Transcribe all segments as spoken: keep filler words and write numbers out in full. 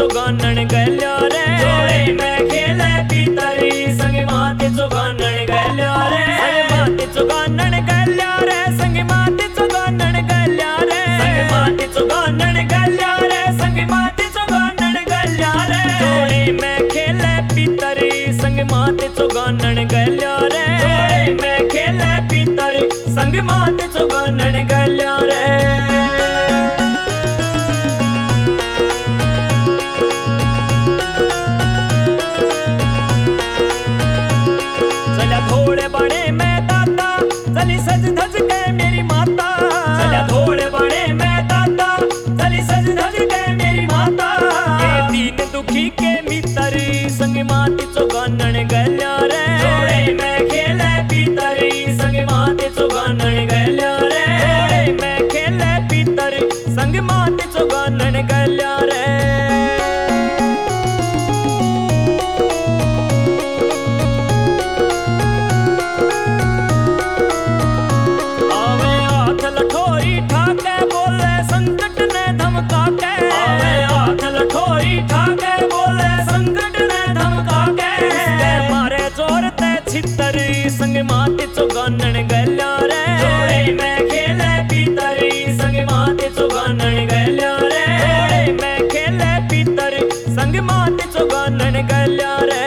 चुगानन गल्या रे जोड़े में खेले पीतरी संग माते चुगानन गल्या रे संग माते चुगानन गल्या रे संग माते चुगानन गल्या रे संग माते चुगानन गल्या रे संग माते चुगानन गल्या रे जोड़े में खेले पीतरी संग माते चुगानन गल्या रे जोड़े में खेले पीतरी संग माते चुगानन गल्या रे थोड़े बड़े मैं दादा चली सज धज के मेरी माता चला थोड़े बड़े मैं दादा चली सज धज के मेरी माता के दीन दुखी के मितरी संग माते चुगानन गल्या रे जोड़े में खेले पीतरी संग माते चुगानन गल्या रे जोड़े में खेले पीतरी संग माते चुगानन गल्या रे संग माते चुगानन गल्या रे जोड़े में खेले पीतरी संग माते चुगानन गल्या रे जोड़े में खेले पीतरी संग माते चुगानन गल्या रे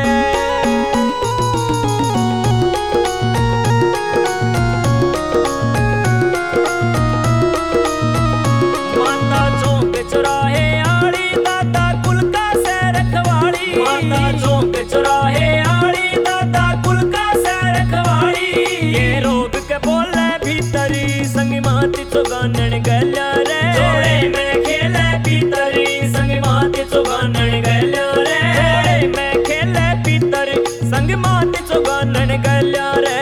माता चौक चुराहे आड़ी दादा कुल का से रखवाड़ी माता चौक चुराहे आड़ी दादा कुल का संग माते चुगानन गल्या रे जोड़े में खेले पीतरी संग माते चुगानन गल्या रे जोड़े में खेले पीतरी संग माते चुगानन गल्या रे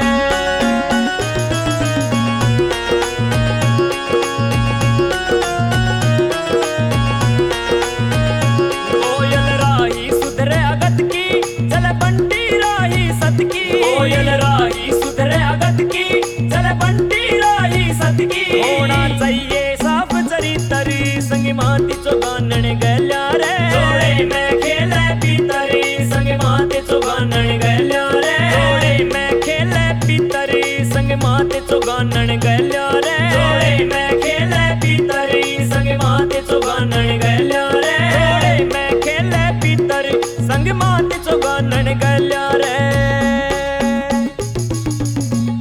कोयल राही सुधरे अगत की चल बंटी राही सत की कोयल राही सुधरे अगत की चल बंटी होना चाहिए साफ चरितरी संग माते चुगानन गल्या रे जोड़े में खेले पीतरी संग माते चुगानन गल्या रे जोड़े में खेले पीतरी संग माते चुगानन गल्या